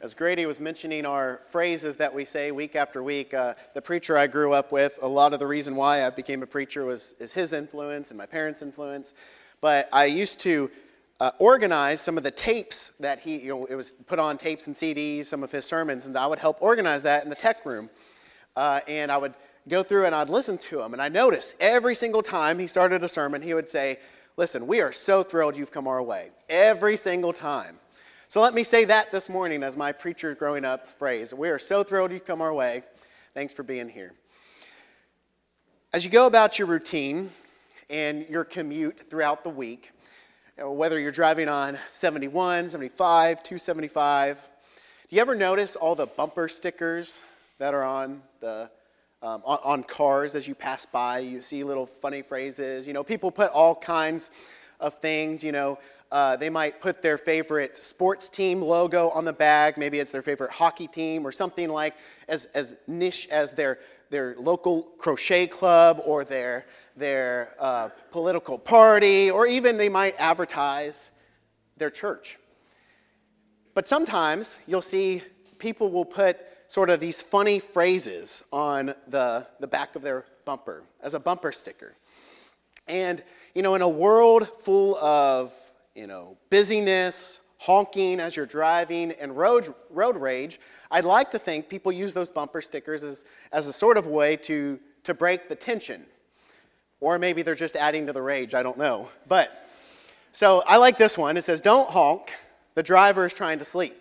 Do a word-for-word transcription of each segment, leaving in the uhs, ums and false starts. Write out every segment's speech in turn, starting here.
As Grady was mentioning our phrases that we say week after week, uh, the preacher I grew up with, a lot of the reason why I became a preacher was is his influence and my parents' influence. But I used to uh, organize some of the tapes that he, you know, it was put on tapes and C Ds, some of his sermons, and I would help organize that in the tech room. Uh, and I would go through and I'd listen to him. And I noticed every single time he started a sermon, he would say, "Listen, we are so thrilled you've come our way." Every single time. So let me say that this morning as my preacher growing up phrase. We are so thrilled you've come our way. Thanks for being here. As you go about your routine and your commute throughout the week, whether you're driving on seventy-one, seventy-five, two seventy-five, do you ever notice all the bumper stickers that are on the um, on, on cars as you pass by? You see little funny phrases. You know, people put all kinds of things, you know. Uh, they might put their favorite sports team logo on the bag. Maybe it's their favorite hockey team or something like as as niche as their their local crochet club or their their uh, political party, or even they might advertise their church. But sometimes you'll see people will put sort of these funny phrases on the, the back of their bumper as a bumper sticker. And, you know, in a world full of you know, busyness, honking as you're driving, and road road rage, I'd like to think people use those bumper stickers as, as a sort of way to, to break the tension. Or maybe they're just adding to the rage, I don't know. But, so I like this one. It says, "Don't honk, the driver is trying to sleep."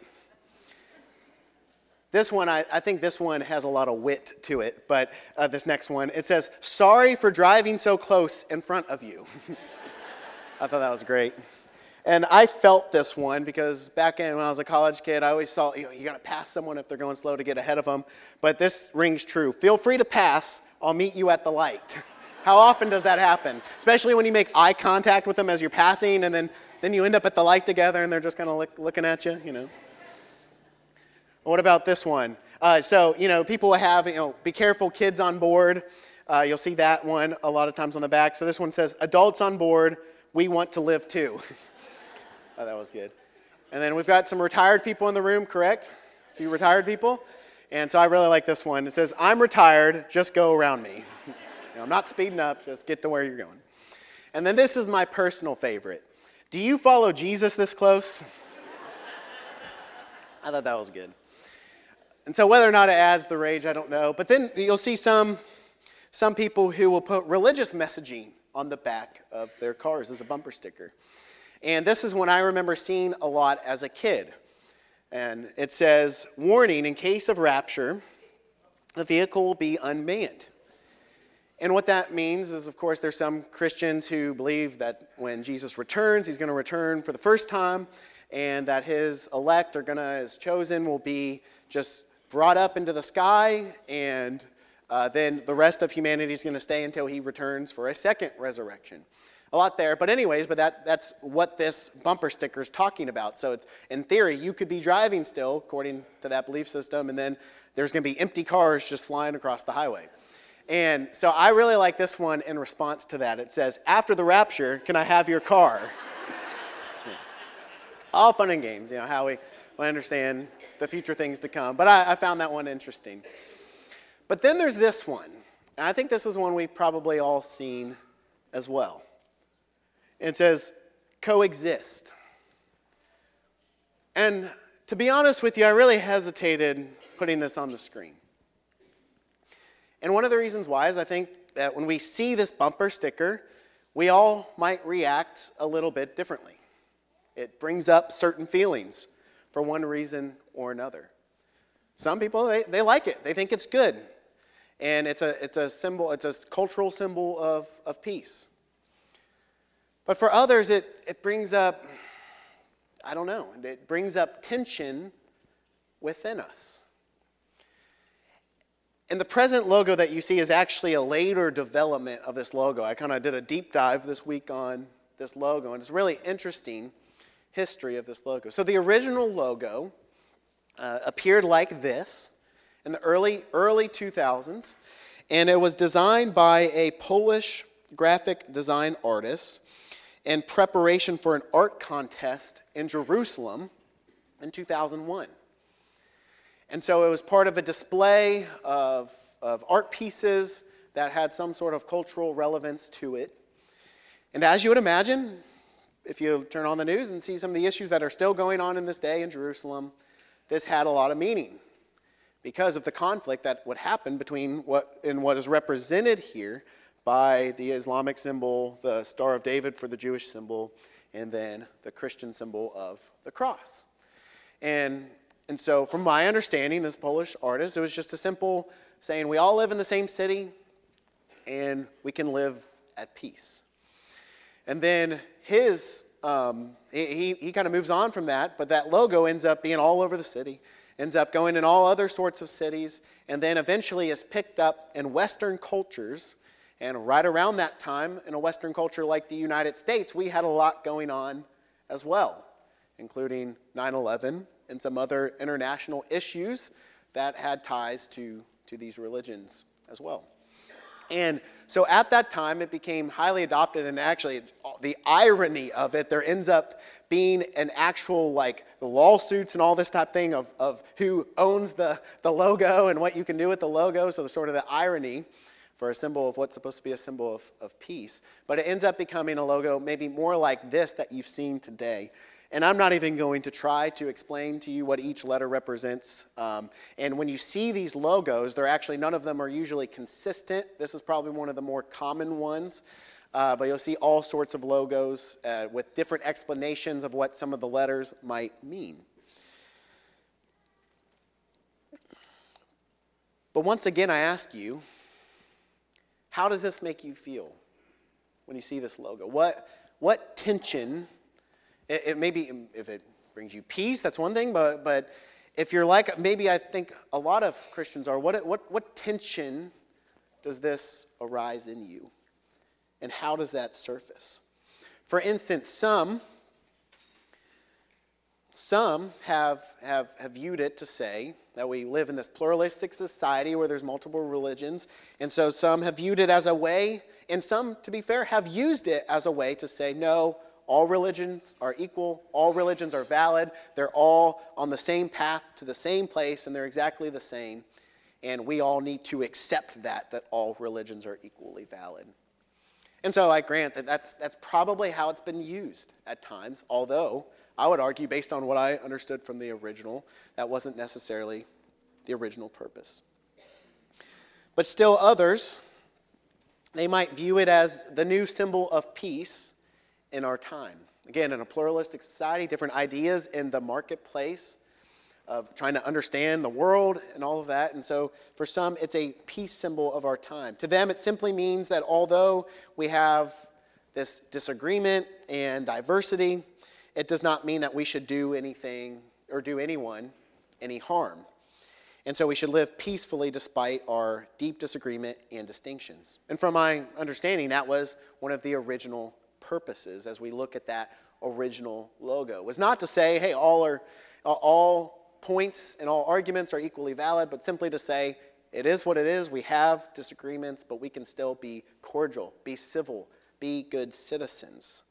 This one, I, I think this one has a lot of wit to it, but uh, this next one, it says, "Sorry for driving so close in front of you." I thought that was great. And I felt this one because back in when I was a college kid, I always saw, you know, you got to pass someone if they're going slow to get ahead of them. But this rings true. Feel free to pass. I'll meet you at the light. How often does that happen? Especially when you make eye contact with them as you're passing, and then, then you end up at the light together, and they're just kind of look, looking at you, you know. What about this one? Uh, so, you know, people will have, you know, "Be careful, kids on board." Uh, you'll see that one a lot of times on the back. So this one says, "Adults on board, we want to live too." Oh, that was good. And then we've got some retired people in the room, correct? A few retired people. And so I really like this one. It says, "I'm retired, just go around me." You know, I'm not speeding up, just get to where you're going. And then this is my personal favorite. "Do you follow Jesus this close?" I thought that was good. And so whether or not it adds the rage, I don't know. But then you'll see some, some people who will put religious messaging on the back of their cars as a bumper sticker. And this is one I remember seeing a lot as a kid. And it says, "Warning, in case of rapture, the vehicle will be unmanned." And what that means is, of course, there's some Christians who believe that when Jesus returns, he's going to return for the first time, and that his elect are going to, his chosen, will be just brought up into the sky, and uh, then the rest of humanity is going to stay until he returns for a second resurrection. A lot there, but anyways, but that, that's what this bumper sticker is talking about. So it's, in theory, you could be driving still, according to that belief system, and then there's going to be empty cars just flying across the highway. And so I really like this one in response to that. It says, "After the rapture, can I have your car?" Yeah. All fun and games, you know, how we, we understand the future things to come. But I, I found that one interesting. But then there's this one, and I think this is one we've probably all seen as well. It says, "Coexist." And to be honest with you, I really hesitated putting this on the screen. And one of the reasons why is I think that when we see this bumper sticker, we all might react a little bit differently. It brings up certain feelings for one reason or another. Some people, they, they like it. They think it's good. And it's a, it's a symbol, it's a cultural symbol of, of peace. But for others, it, it brings up, I don't know, it brings up tension within us. And the present logo that you see is actually a later development of this logo. I kind of did a deep dive this week on this logo, and it's really interesting history of this logo. So the original logo uh, appeared like this in the early, early two thousands, and it was designed by a Polish graphic design artist in preparation for an art contest in Jerusalem in two thousand one. And so it was part of a display of, of art pieces that had some sort of cultural relevance to it. And as you would imagine, if you turn on the news and see some of the issues that are still going on in this day in Jerusalem, this had a lot of meaning because of the conflict that would happen between what in what is represented here by the Islamic symbol, the Star of David for the Jewish symbol, and then the Christian symbol of the cross. And, and so from my understanding, this Polish artist, it was just a simple saying, we all live in the same city, and we can live at peace. And then his, um, he, he kind of moves on from that, but that logo ends up being all over the city, ends up going in all other sorts of cities, and then eventually is picked up in Western cultures. And right around that time, in a Western culture like the United States, we had a lot going on as well, including nine eleven and some other international issues that had ties to, to these religions as well. And so at that time, it became highly adopted, and actually it's, the irony of it, there ends up being an actual, like, lawsuits and all this type of thing of, of who owns the, the logo and what you can do with the logo, so there's sort of the irony for a symbol of what's supposed to be a symbol of, of peace. But it ends up becoming a logo maybe more like this that you've seen today. And I'm not even going to try to explain to you what each letter represents. Um, and when you see these logos, they're actually, none of them are usually consistent. This is probably one of the more common ones. Uh, but you'll see all sorts of logos uh, with different explanations of what some of the letters might mean. But once again, I ask you, how does this make you feel when you see this logo? What, what tension, it, it maybe if it brings you peace, that's one thing, but, but if you're like, maybe I think a lot of Christians are, what, what, what tension does this arise in you? And how does that surface? For instance, some, some have, have, have viewed it to say that we live in this pluralistic society where there's multiple religions. And so some have viewed it as a way, and some, to be fair, have used it as a way to say, no, all religions are equal, all religions are valid, they're all on the same path to the same place, and they're exactly the same. And we all need to accept that, that all religions are equally valid. And so I grant that that's, that's probably how it's been used at times, although I would argue, based on what I understood from the original, that wasn't necessarily the original purpose. But still others, they might view it as the new symbol of peace in our time. Again, in a pluralistic society, different ideas in the marketplace of trying to understand the world and all of that. And so for some, it's a peace symbol of our time. To them, it simply means that although we have this disagreement and diversity, it does not mean that we should do anything or do anyone any harm. And so we should live peacefully despite our deep disagreement and distinctions. And from my understanding, that was one of the original purposes as we look at that original logo. It was not to say, hey, all are all points and all arguments are equally valid, but simply to say, it is what it is. We have disagreements, but we can still be cordial, be civil, be good citizens.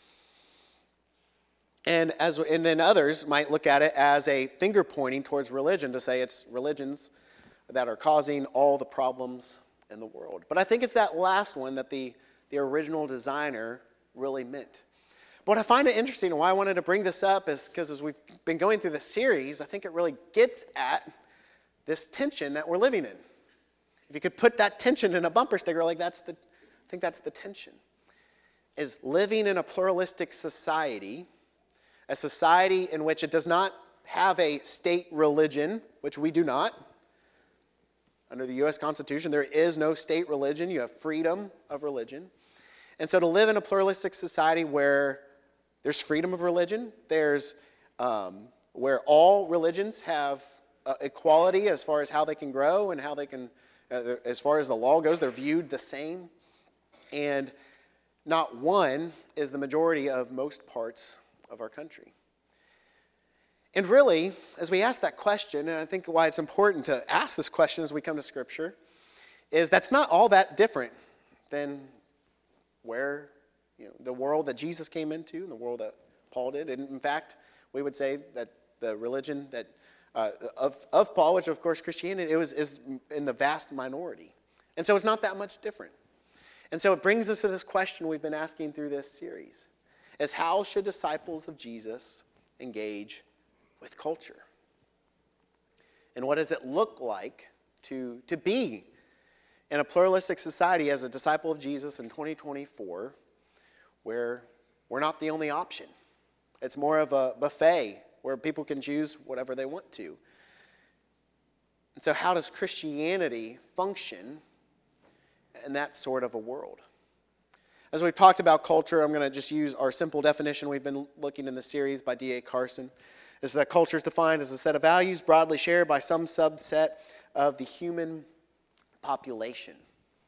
And as and then others might look at it as a finger pointing towards religion to say it's religions that are causing all the problems in the world. But I think it's that last one that the, the original designer really meant. But what I find it interesting and why I wanted to bring this up is because as we've been going through the series, I think it really gets at this tension that we're living in. If you could put that tension in a bumper sticker, like that's the, I think that's the tension. Is living in a pluralistic society, a society in which it does not have a state religion, which we do not. Under the U S Constitution, there is no state religion. You have freedom of religion. And so to live in a pluralistic society where there's freedom of religion, there's um, where all religions have uh, equality as far as how they can grow and how they can, uh, as far as the law goes, they're viewed the same. And not one is the majority of most parts of our country. And really, as we ask that question, and I think why it's important to ask this question as we come to Scripture, is that's not all that different than where, you know, the world that Jesus came into and the world that Paul did. And in fact, we would say that the religion that uh, of, of Paul, which of course Christianity, it was is in the vast minority. And so it's not that much different. And so it brings us to this question we've been asking through this series, is how should disciples of Jesus engage with culture? And what does it look like to, to be in a pluralistic society as a disciple of Jesus in twenty twenty-four, where we're not the only option? It's more of a buffet where people can choose whatever they want to. And so how does Christianity function in that sort of a world? As we've talked about culture, I'm going to just use our simple definition we've been looking in the series by D A Carson. This is that culture is defined as a set of values broadly shared by some subset of the human population.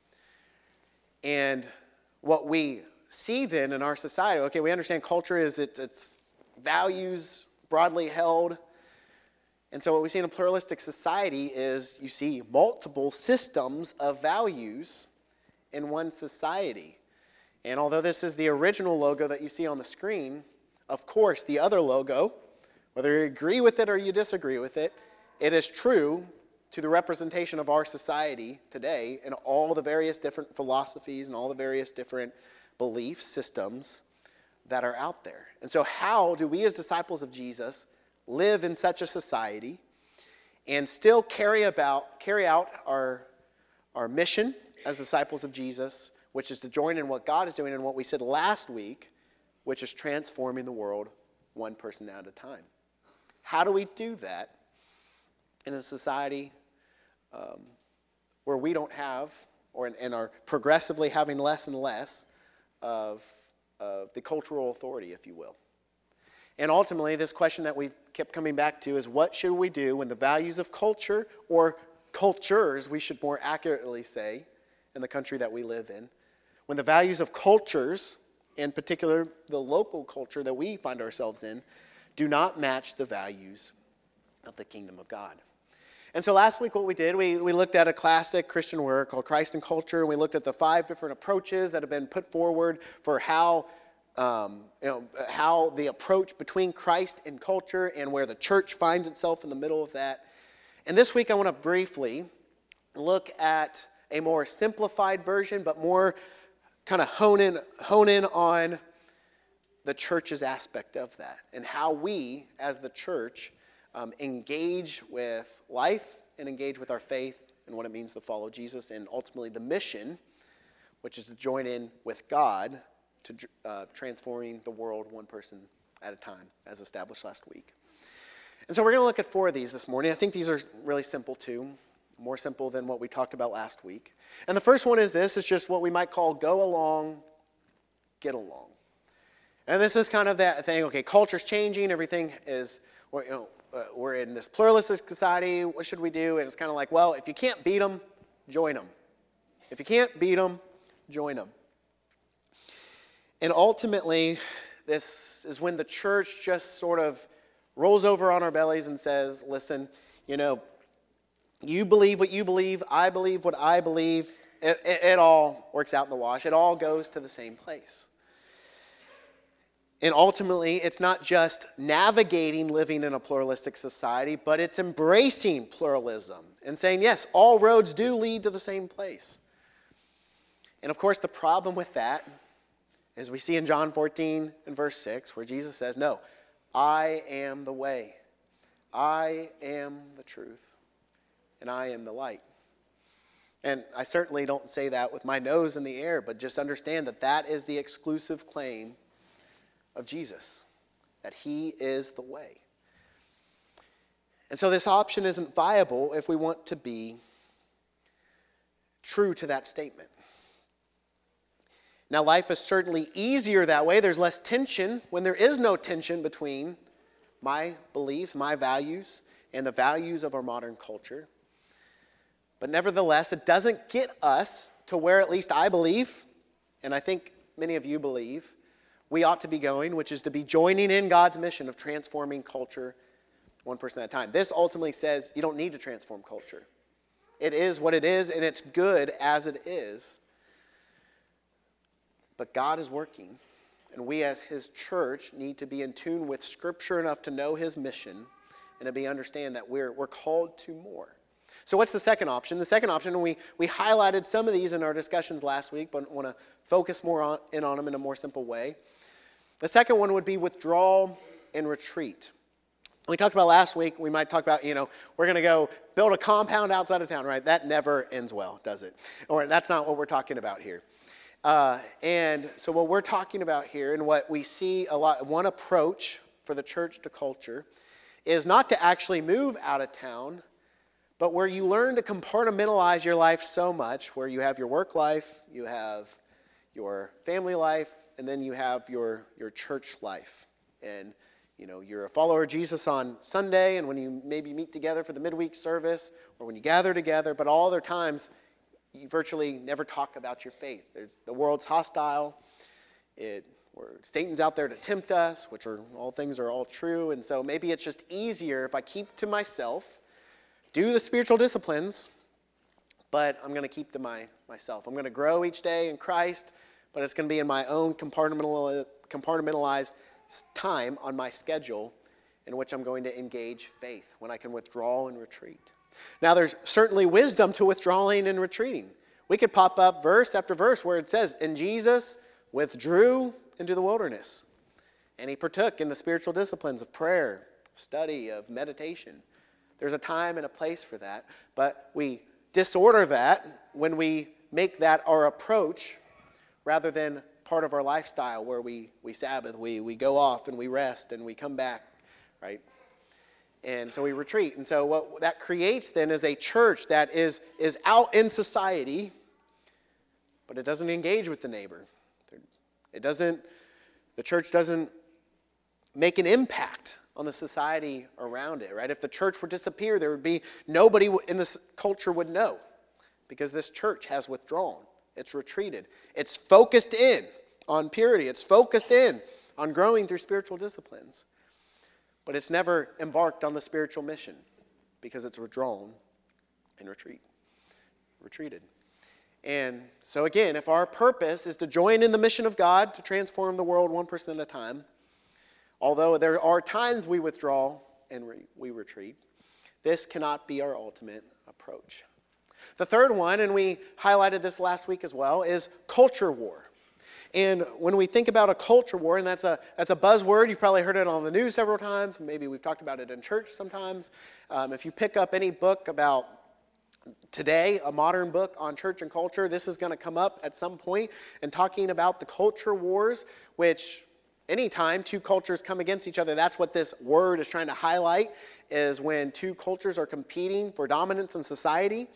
And what we see then in our society, okay, we understand culture is it, it's values broadly held. And so what we see in a pluralistic society is you see multiple systems of values in one society. And although this is the original logo that you see on the screen, of course, the other logo, whether you agree with it or you disagree with it, it is true to the representation of our society today and all the various different philosophies and all the various different belief systems that are out there. And so how do we as disciples of Jesus live in such a society and still carry about carry out our, our mission as disciples of Jesus, which is to join in what God is doing and what we said last week, which is transforming the world one person at a time? How do we do that in a society um, where we don't have, or and are progressively having less and less of, of the cultural authority, if you will? And ultimately, this question that we've kept coming back to is, what should we do when the values of culture, or cultures, we should more accurately say, in the country that we live in, when the values of cultures, in particular the local culture that we find ourselves in, do not match the values of the kingdom of God? And so last week what we did, we, we looked at a classic Christian work called Christ and Culture, and we looked at the five different approaches that have been put forward for how Um, you know, how the approach between Christ and culture and where the church finds itself in the middle of that. And this week I want to briefly look at a more simplified version, but more kind of hone in, hone in on the church's aspect of that and how we as the church um, engage with life and engage with our faith and what it means to follow Jesus, and ultimately the mission, which is to join in with God to uh, transforming the world one person at a time, as established last week. And so we're going to look at four of these this morning. I think these are really simple too, more simple than what we talked about last week. And the first one is this, it's just what we might call go along, get along. And this is kind of that thing, okay, culture's changing, everything is, we're, you know, uh, we're in this pluralistic society, what should we do? And it's kind of like, well, if you can't beat them, join them. If you can't beat them, join them. And ultimately, this is when the church just sort of rolls over on our bellies and says, listen, you know, you believe what you believe, I believe what I believe, it, it, it all works out in the wash. It all goes to the same place. And ultimately, it's not just navigating living in a pluralistic society, but it's embracing pluralism and saying, yes, all roads do lead to the same place. And of course, the problem with that, as we see in John fourteen and verse six, where Jesus says, no, I am the way, I am the truth, and I am the light. And I certainly don't say that with my nose in the air, but just understand that that is the exclusive claim of Jesus, that he is the way. And so this option isn't viable if we want to be true to that statement. Now, life is certainly easier that way. There's less tension when there is no tension between my beliefs, my values, and the values of our modern culture. But nevertheless, it doesn't get us to where at least I believe, and I think many of you believe, we ought to be going, which is to be joining in God's mission of transforming culture one person at a time. This ultimately says you don't need to transform culture. It is what it is, and it's good as it is. But God is working, and we as his church need to be in tune with Scripture enough to know his mission and to be understand that we're, we're called to more. So what's the second option? The second option, and we, we highlighted some of these in our discussions last week, but want to focus more on, in on them in a more simple way. The second one would be withdrawal and retreat. We talked about last week, we might talk about, you know, we're going to go build a compound outside of town, right? That never ends well, does it? Or that's not what we're talking about here. Uh, and so what we're talking about here and what we see a lot, one approach for the church to culture is not to actually move out of town, but where you learn to compartmentalize your life so much, where you have your work life, you have your family life, and then you have your, your church life. And you know, you're a follower of Jesus on Sunday, and when you maybe meet together for the midweek service, or when you gather together, but all other times, you virtually never talk about your faith. There's, the world's hostile. It, or Satan's out there to tempt us, which are all things are all true, and so maybe it's just easier if I keep to myself, do the spiritual disciplines, but I'm going to keep to my myself. I'm going to grow each day in Christ, but it's going to be in my own compartmental, compartmentalized time on my schedule in which I'm going to engage faith, when I can withdraw and retreat. Now, there's certainly wisdom to withdrawing and retreating. We could pop up verse after verse where it says, and Jesus withdrew into the wilderness, and he partook in the spiritual disciplines of prayer, of study, of meditation. There's a time and a place for that, but we disorder that when we make that our approach rather than part of our lifestyle where we, we Sabbath, we, we go off and we rest and we come back, right? And so we retreat. And so what that creates then is a church that is, is out in society, but it doesn't engage with the neighbor. It doesn't, the church doesn't make an impact on the society around it, right? If the church would disappear, there would be nobody in this culture would know, because this church has withdrawn. It's retreated. It's focused in on purity. It's focused in on growing through spiritual disciplines. But it's never embarked on the spiritual mission because it's withdrawn and retreat, retreated. And so again, if our purpose is to join in the mission of God to transform the world one person at a time, although there are times we withdraw and re- we retreat, this cannot be our ultimate approach. The third one, and we highlighted this last week as well, is culture war. And when we think about a culture war, and that's a that's a buzzword, you've probably heard it on the news several times, maybe we've talked about it in church sometimes. Um, if you pick up any book about today, a modern book on church and culture, this is going to come up at some point, and talking about the culture wars, which anytime two cultures come against each other, that's what this word is trying to highlight, is when two cultures are competing for dominance in society.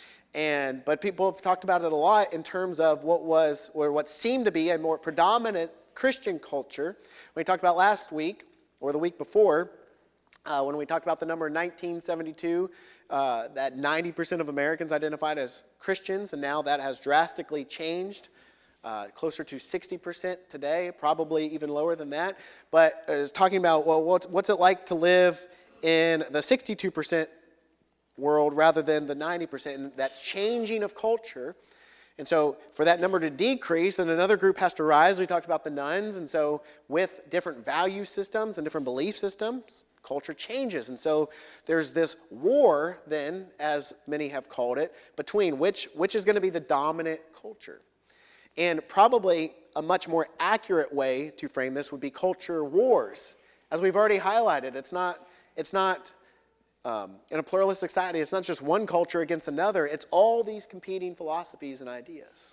And but people have talked about it a lot in terms of what was, or what seemed to be a more predominant Christian culture. We talked about last week, or the week before, uh, when we talked about the number nineteen seventy-two, uh, that ninety percent of Americans identified as Christians, and now that has drastically changed, uh, closer to sixty percent today, probably even lower than that. But it was talking about, well, what's, what's it like to live in the sixty-two percent world rather than the ninety percent, and that changing of culture. And so for that number to decrease, then another group has to rise. We talked about the nuns, and so with different value systems and different belief systems, culture changes. And so there's this war then, as many have called it, between which, which is going to be the dominant culture. And probably a much more accurate way to frame this would be culture wars. As we've already highlighted, it's not, it's not Um, in a pluralistic society, it's not just one culture against another. It's all these competing philosophies and ideas.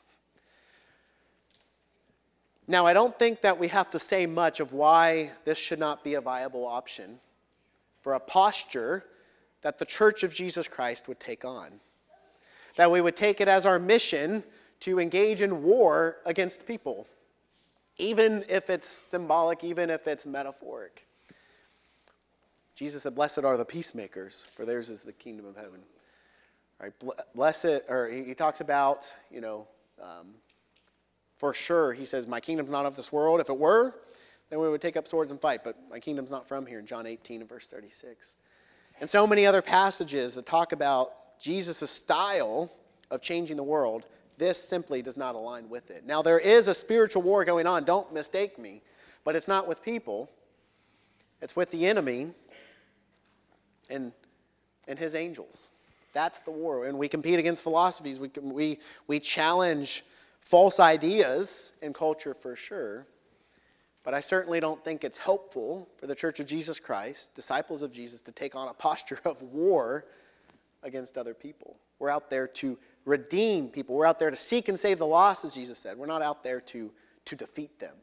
Now, I don't think that we have to say much of why this should not be a viable option for a posture that the Church of Jesus Christ would take on. That we would take it as our mission to engage in war against people, even if it's symbolic, even if it's metaphoric. Jesus said, "Blessed are the peacemakers, for theirs is the kingdom of heaven." Right? Blessed, or he talks about, you know, um, for sure, he says, "My kingdom's not of this world. If it were, then we would take up swords and fight. But my kingdom's not from here," in John eighteen and verse thirty-six. And so many other passages that talk about Jesus' style of changing the world, this simply does not align with it. Now, there is a spiritual war going on, don't mistake me, but it's not with people. It's with the enemy. and, and his angels. That's the war. And we compete against philosophies. We, can, we, we challenge false ideas in culture for sure. But I certainly don't think it's helpful for the Church of Jesus Christ, disciples of Jesus, to take on a posture of war against other people. We're out there to redeem people. We're out there to seek and save the lost, as Jesus said. We're not out there to, to defeat them.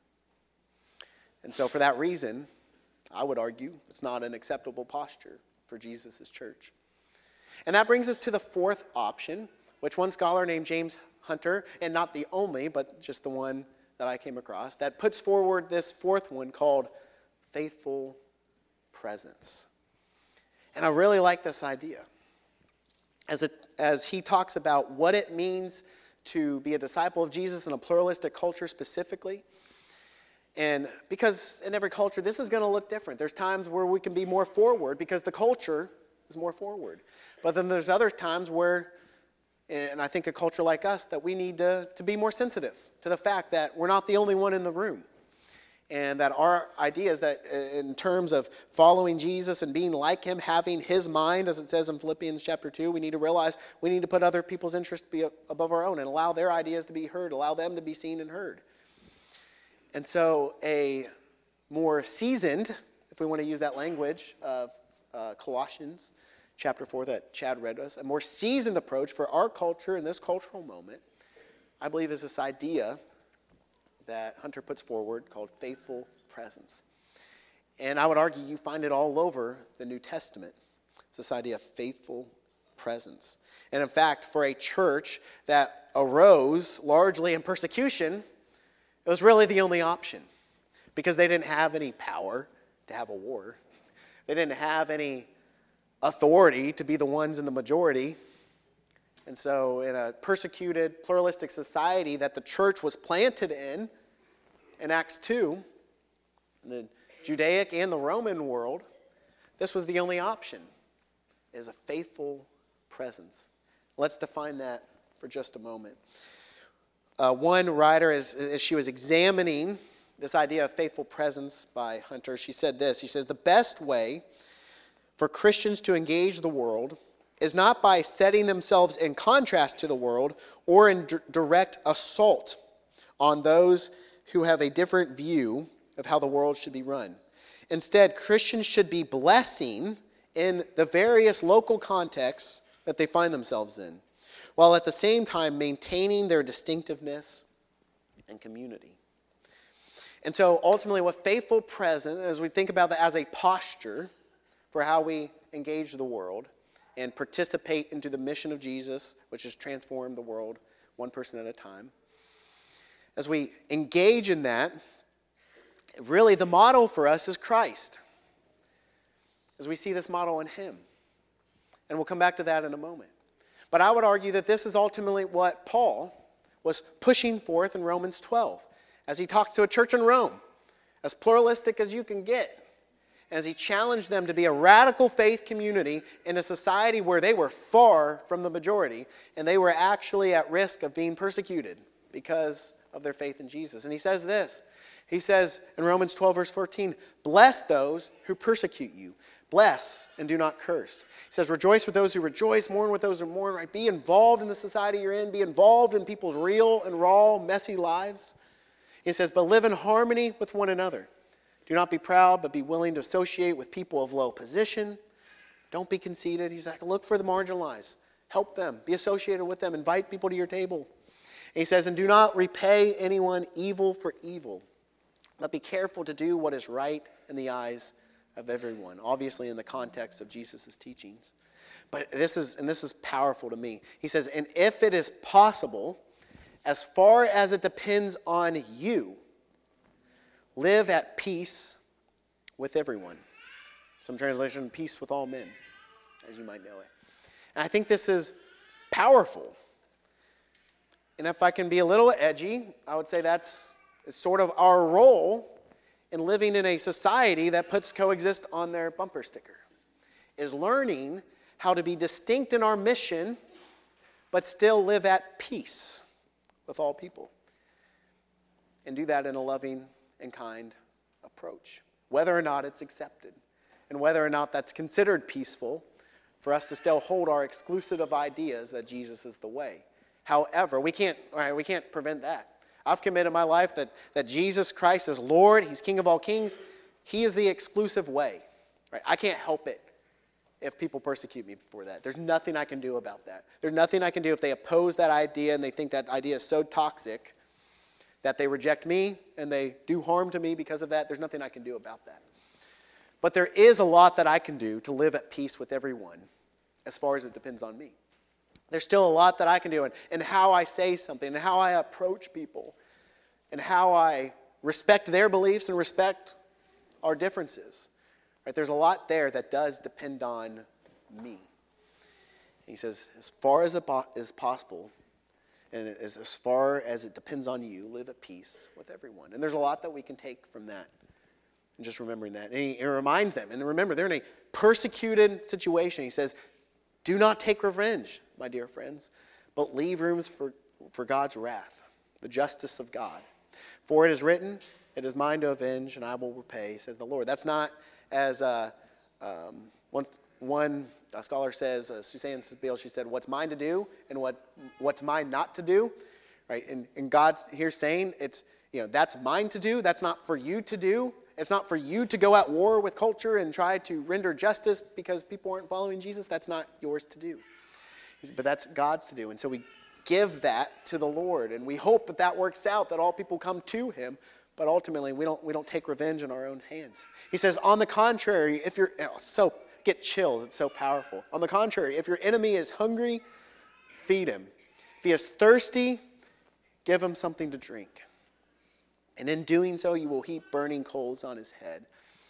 And so for that reason, I would argue it's not an acceptable posture for Jesus' church. And that brings us to the fourth option, which one scholar named James Hunter, and not the only, but just the one that I came across, that puts forward this fourth one called faithful presence. And I really like this idea. As, it, as he talks about what it means to be a disciple of Jesus in a pluralistic culture specifically. And because in every culture, this is going to look different. There's times where we can be more forward because the culture is more forward. But then there's other times where, and I think a culture like us, that we need to, to be more sensitive to the fact that we're not the only one in the room. And that our ideas that in terms of following Jesus and being like him, having his mind, as it says in Philippians chapter two, we need to realize we need to put other people's interests be above our own and allow their ideas to be heard, allow them to be seen and heard. And so a more seasoned, if we want to use that language of uh, Colossians chapter four that Chad read us, a more seasoned approach for our culture in this cultural moment, I believe is this idea that Hunter puts forward called faithful presence. And I would argue you find it all over the New Testament. It's this idea of faithful presence. And in fact, for a church that arose largely in persecution, it was really the only option because they didn't have any power to have a war. They didn't have any authority to be the ones in the majority. And so in a persecuted, pluralistic society that the church was planted in, in Acts two, in the Judaic and the Roman world, this was the only option, is a faithful presence. Let's define that for just a moment. Uh, one writer, as, as she was examining this idea of faithful presence by Hunter, she said this. She says, the best way for Christians to engage the world is not by setting themselves in contrast to the world or in d- direct assault on those who have a different view of how the world should be run. Instead, Christians should be blessing in the various local contexts that they find themselves in, while at the same time maintaining their distinctiveness and community. And so ultimately what faithful presence, as we think about that as a posture for how we engage the world and participate into the mission of Jesus, which is transform the world one person at a time. As we engage in that, really the model for us is Christ. As we see this model in him. And we'll come back to that in a moment. But I would argue that this is ultimately what Paul was pushing forth in Romans twelve. As he talks to a church in Rome, as pluralistic as you can get. As he challenged them to be a radical faith community in a society where they were far from the majority and they were actually at risk of being persecuted because of their faith in Jesus. And he says this, he says in Romans twelve verse fourteen, bless those who persecute you. Bless and do not curse. He says, rejoice with those who rejoice, mourn with those who mourn, right? Be involved in the society you're in. Be involved in people's real and raw, messy lives. He says, but live in harmony with one another. Do not be proud, but be willing to associate with people of low position. Don't be conceited. He's like, look for the marginalized. Help them. Be associated with them. Invite people to your table. And he says, and do not repay anyone evil for evil, but be careful to do what is right in the eyes of everyone. Obviously in the context of Jesus' teachings. But this is, and this is powerful to me. He says, and if it is possible, as far as it depends on you, live at peace with everyone. Some translation, peace with all men, as you might know it. And I think this is powerful. And if I can be a little edgy, I would say that's sort of our role in living in a society that puts coexist on their bumper sticker, is learning how to be distinct in our mission, but still live at peace with all people. And do that in a loving and kind approach, whether or not it's accepted. and whether or not that's considered peaceful for us to still hold our exclusive ideas that Jesus is the way. However, we can't, all right, we can't prevent that. I've committed my life that, that Jesus Christ is Lord. He's King of all kings. He is the exclusive way. Right? I can't help it if people persecute me for that. There's nothing I can do about that. There's nothing I can do if they oppose that idea and they think that idea is so toxic that they reject me and they do harm to me because of that. There's nothing I can do about that. But there is a lot that I can do to live at peace with everyone as far as it depends on me. There's still a lot that I can do in, in how I say something and how I approach people and how I respect their beliefs and respect our differences. Right? There's a lot there that does depend on me. And he says, as far as it is possible, and as, as far as it depends on you, live at peace with everyone. And there's a lot that we can take from that. And just remembering that. And he, he reminds them, and remember, they're in a persecuted situation. He says, do not take revenge, my dear friends, but leave rooms for, for God's wrath, the justice of God. For it is written, it is mine to avenge, and I will repay, says the Lord. That's not as uh, um, one, one scholar says, uh, Suzanne Stabile, she said, what's mine to do and what what's mine not to do. Right? And, and God's here saying, it's, you know, that's mine to do. That's not for you to do. It's not for you to go at war with culture and try to render justice because people aren't following Jesus. That's not yours to do. But that's God's to do. And so we give that to the Lord. And we hope that that works out, that all people come to him. But ultimately, we don't we don't take revenge in our own hands. He says, on the contrary, if you're, oh, so get chills. It's so powerful. On the contrary, if your enemy is hungry, feed him. If he is thirsty, give him something to drink. And in doing so, you will heap burning coals on his head.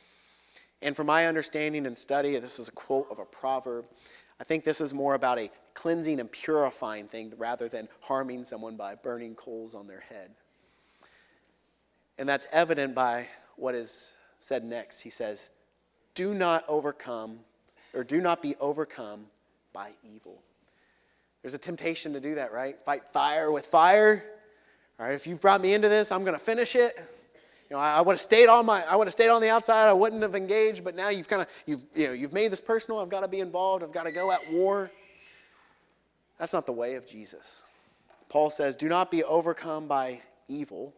And from my understanding and study, this is a quote of a proverb, I think this is more about a cleansing and purifying thing rather than harming someone by burning coals on their head. And that's evident by what is said next. He says, do not overcome, or do not be overcome by evil. There's a temptation to do that, right? Fight fire with fire. All right, if you've brought me into this, I'm going to finish it. You know, I, I would have stayed on my, I would have stayed on the outside. I wouldn't have engaged. But now you've kind of, you've, you know, you've made this personal. I've got to be involved. I've got to go at war. That's not the way of Jesus. Paul says, do not be overcome by evil,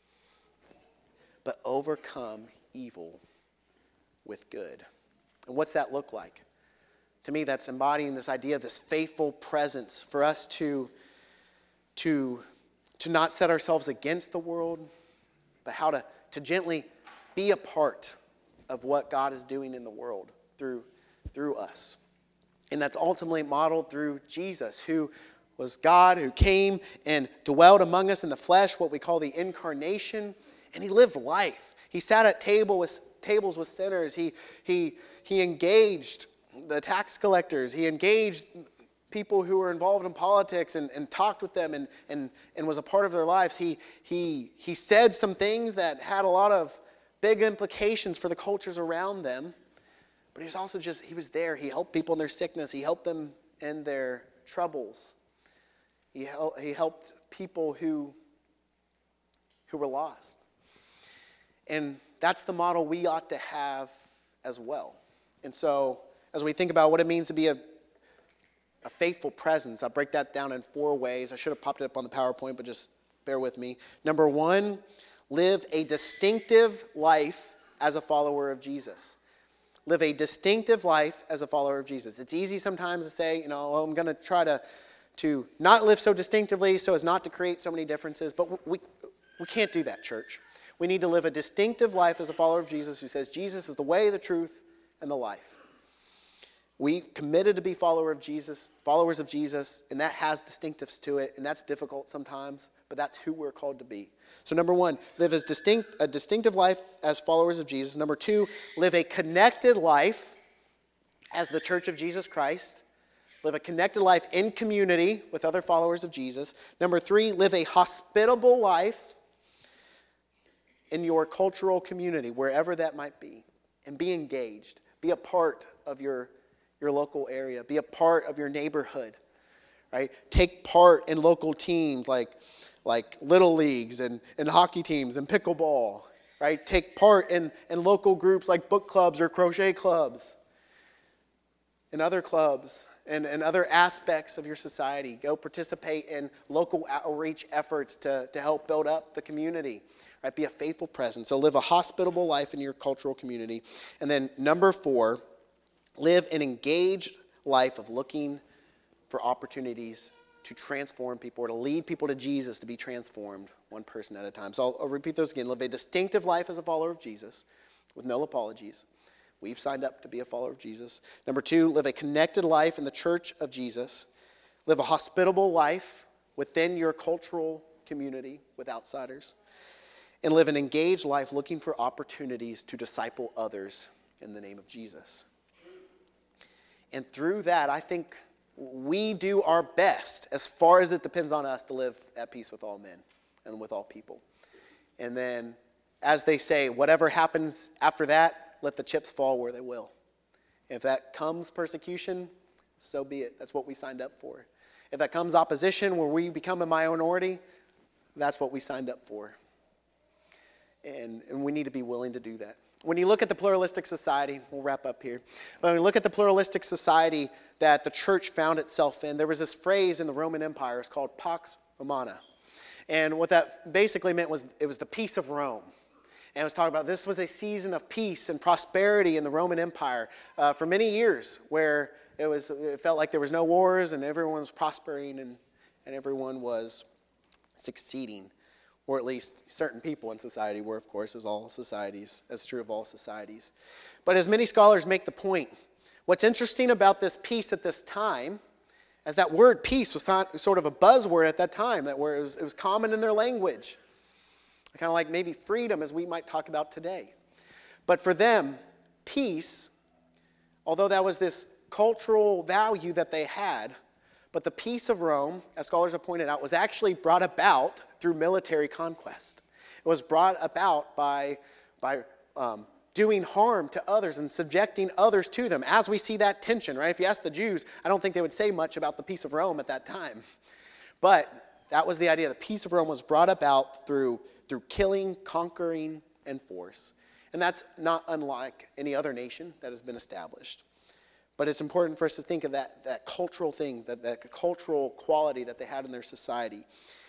but overcome evil with good. And what's that look like? To me, that's embodying this idea of this faithful presence for us to, to, to not set ourselves against the world, but how to, to gently be a part of what God is doing in the world through, through us. And that's ultimately modeled through Jesus, who was God, who came and dwelled among us in the flesh, what we call the incarnation, and he lived life. He sat at table with, tables with sinners. He, he, he engaged the tax collectors. He engaged people who were involved in politics and, and talked with them and, and, and was a part of their lives. He, he, he said some things that had a lot of big implications for the cultures around them. But he was also just, he was there. He helped people in their sickness. He helped them in their troubles. He, hel- he helped people who, who were lost. And that's the model we ought to have as well. And so as we think about what it means to be a, a faithful presence, I'll break that down in four ways. I should have popped it up on the PowerPoint, but just bear with me. Number one, live a distinctive life as a follower of Jesus. Live a distinctive life as a follower of Jesus. It's easy sometimes to say, you know, well, I'm going to try to, to not live so distinctively so as not to create so many differences. But we, we can't do that, church. We need to live a distinctive life as a follower of Jesus who says Jesus is the way, the truth, and the life. We committed to be follower of Jesus, followers of Jesus, and that has distinctives to it, and that's difficult sometimes, but that's who we're called to be. So number one, live as distinct, a distinctive life as followers of Jesus. Number two, live a connected life as the Church of Jesus Christ. Live a connected life in community with other followers of Jesus. Number three, live a hospitable life in your cultural community, wherever that might be, and be engaged. Be a part of your, your local area. Be a part of your neighborhood, right? Take part in local teams like, like little leagues and, and hockey teams and pickleball. right? Take part in, in local groups like book clubs or crochet clubs and other clubs and, and other aspects of your society. Go participate in local outreach efforts to, to help build up the community, right? Be a faithful presence. So live a hospitable life in your cultural community. And then number four, live an engaged life of looking for opportunities to transform people or to lead people to Jesus to be transformed one person at a time. So I'll, I'll repeat those again. Live a distinctive life as a follower of Jesus with no apologies. We've signed up to be a follower of Jesus. Number two, live a connected life in the church of Jesus. Live a hospitable life within your cultural community with outsiders. And live an engaged life looking for opportunities to disciple others in the name of Jesus. And through that, I think we do our best, as far as it depends on us, to live at peace with all men and with all people. And then, as they say, whatever happens after that, let the chips fall where they will. If that comes persecution, so be it. That's what we signed up for. If that comes opposition where we become a minority, that's what we signed up for. And, and we need to be willing to do that. When you look at the pluralistic society, we'll wrap up here. When we look at the pluralistic society that the church found itself in, there was this phrase in the Roman Empire. It's called Pax Romana. And what that basically meant was it was the peace of Rome. And it was talking about this was a season of peace and prosperity in the Roman Empire uh, for many years, where it was it felt like there was no wars and everyone was prospering and, and everyone was succeeding. Or at least certain people in society were, of course, as all societies, as true of all societies. But as many scholars make the point, what's interesting about this peace at this time, as that word peace was not sort of a buzzword at that time, that where it was, it was common in their language. Kind of like maybe freedom, as we might talk about today. But for them, peace, although that was this cultural value that they had, but the peace of Rome, as scholars have pointed out, was actually brought about through military conquest. It was brought about by, by um, doing harm to others and subjecting others to them, as we see that tension, right? If you ask the Jews, I don't think they would say much about the peace of Rome at that time. But that was the idea. The peace of Rome was brought about through, through killing, conquering, and force. And that's not unlike any other nation that has been established. But it's important for us to think of that, that cultural thing, that, that cultural quality that they had in their society.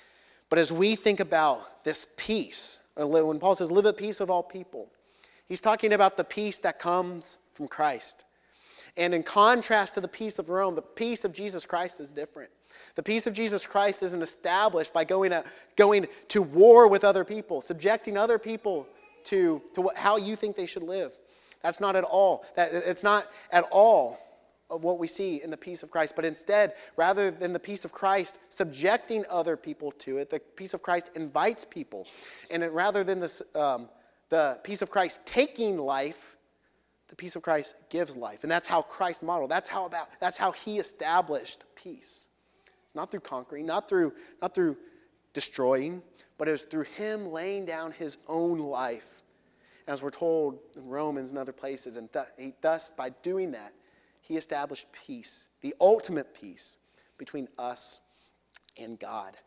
But as we think about this peace, when Paul says, live at peace with all people, he's talking about the peace that comes from Christ. And in contrast to the peace of Rome, the peace of Jesus Christ is different. The peace of Jesus Christ isn't established by going to, going to war with other people, subjecting other people to, to what, how you think they should live. That's not at all. That, it's not at all of what we see in the peace of Christ. But instead, rather than the peace of Christ subjecting other people to it, the peace of Christ invites people. And it, rather than this, um, the peace of Christ taking life, the peace of Christ gives life. And that's how Christ modeled. That's how about. That's how he established peace. Not through conquering, not through, not through destroying, but it was through him laying down his own life. As we're told in Romans and other places, and th- he, thus, by doing that, he established peace, the ultimate peace between us and God.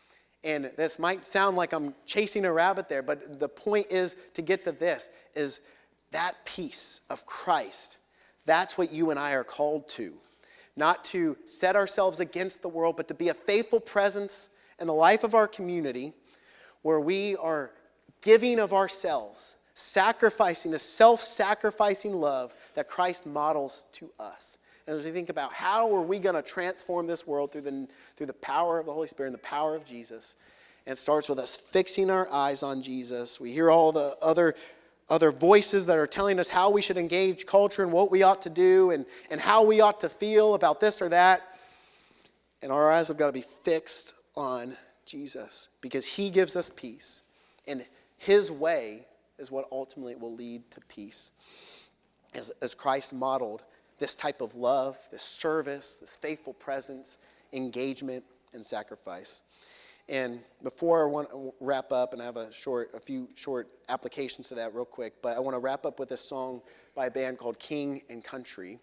And this might sound like I'm chasing a rabbit there, but the point is to get to this, is that peace of Christ, that's what you and I are called to. Not to set ourselves against the world, but to be a faithful presence in the life of our community where we are giving of ourselves, sacrificing, the self-sacrificing love that Christ models to us. And as we think about how are we going to transform this world through the, through the power of the Holy Spirit and the power of Jesus, and it starts with us fixing our eyes on Jesus. We hear all the other, other voices that are telling us how we should engage culture and what we ought to do and, and how we ought to feel about this or that. And our eyes have got to be fixed on Jesus because he gives us peace. And his way is what ultimately will lead to peace. As, as Christ modeled this type of love, this service, this faithful presence, engagement, and sacrifice. And before I want to wrap up, and I have a short, a few short applications to that real quick, but I want to wrap up with a song by a band called King and Country,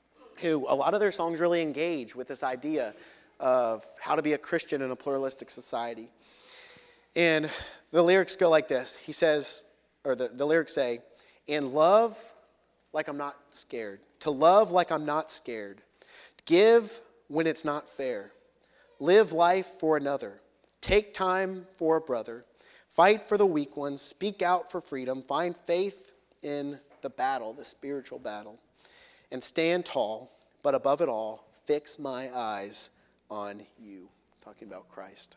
who a lot of their songs really engage with this idea of how to be a Christian in a pluralistic society. And the lyrics go like this. He says, or the, the lyrics say, and love like I'm not scared. To love like I'm not scared. Give when it's not fair. Live life for another. Take time for a brother. Fight for the weak ones. Speak out for freedom. Find faith in the battle, the spiritual battle. And stand tall, but above it all, fix my eyes on you. Talking about Christ.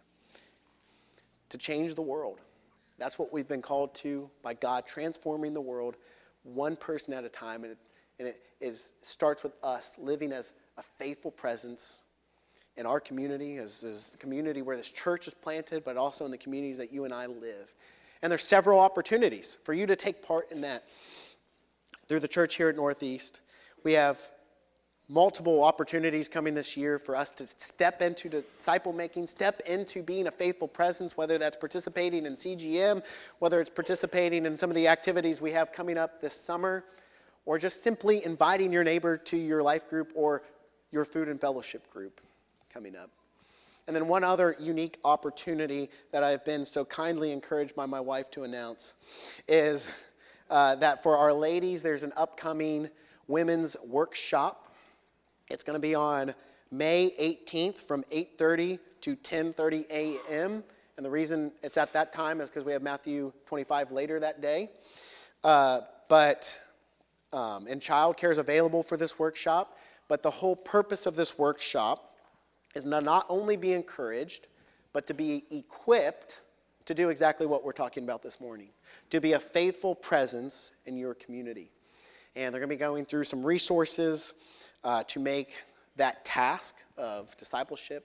To change the world. That's what we've been called to by God, transforming the world one person at a time. And it, and it is, starts with us living as a faithful presence in our community, as, as the community where this church is planted, but also in the communities that you and I live. And there's several opportunities for you to take part in that. Through the church here at Northeast, we have multiple opportunities coming this year for us to step into disciple making, step into being a faithful presence, whether that's participating in C G M, whether it's participating in some of the activities we have coming up this summer, or just simply inviting your neighbor to your life group or your food and fellowship group coming up. And then one other unique opportunity that I've been so kindly encouraged by my wife to announce is uh, that for our ladies, there's an upcoming women's workshop. It's going to be on May eighteenth from eight thirty to ten thirty a.m. And the reason it's at that time is because we have Matthew twenty-five later that day. Uh, but, um, and childcare is available for this workshop. But the whole purpose of this workshop is to not only be encouraged, but to be equipped to do exactly what we're talking about this morning. To be a faithful presence in your community. And they're going to be going through some resources Uh, to make that task of discipleship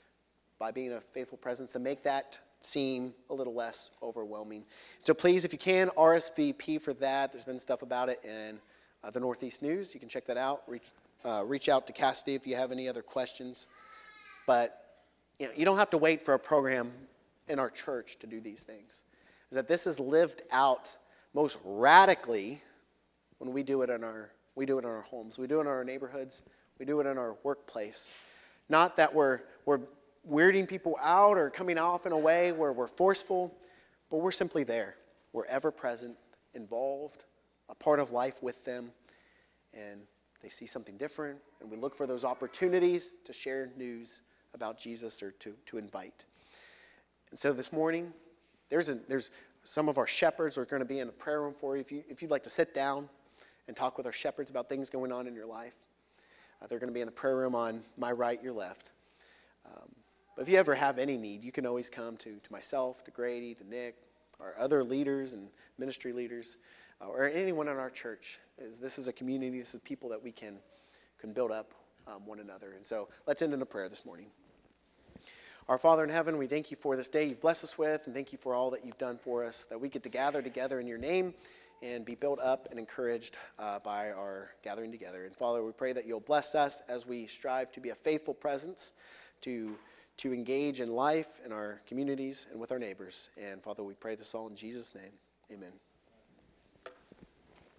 by being a faithful presence, to make that seem a little less overwhelming. So please, if you can, R S V P for that. There's been stuff about it in uh, the Northeast News. You can check that out. Reach, uh, reach out to Cassidy if you have any other questions. But you know, you don't have to wait for a program in our church to do these things. Is that this is lived out most radically when we do it in our We do it in our homes. We do it in our neighborhoods. We do it in our workplace. Not that we're we're weirding people out or coming off in a way where we're forceful, but we're simply there. We're ever present, involved, a part of life with them, and they see something different, and we look for those opportunities to share news about Jesus or to, to invite. And so this morning, there's a, there's some of our shepherds are going to be in the prayer room for you. If you if you'd like to sit down and talk with our shepherds about things going on in your life. Uh, they're going to be in the prayer room on my right, your left. Um, but if you ever have any need, you can always come to, to myself, to Grady, to Nick, our other leaders and ministry leaders, uh, or anyone in our church. This is a community, this is people that we can, can build up um, one another. And so let's end in a prayer this morning. Our Father in heaven, we thank you for this day you've blessed us with, and thank you for all that you've done for us, that we get to gather together in your name and be built up and encouraged uh, by our gathering together. And Father, we pray that you'll bless us as we strive to be a faithful presence, to, to engage in life in our communities and with our neighbors. And Father, we pray this all in Jesus' name. Amen.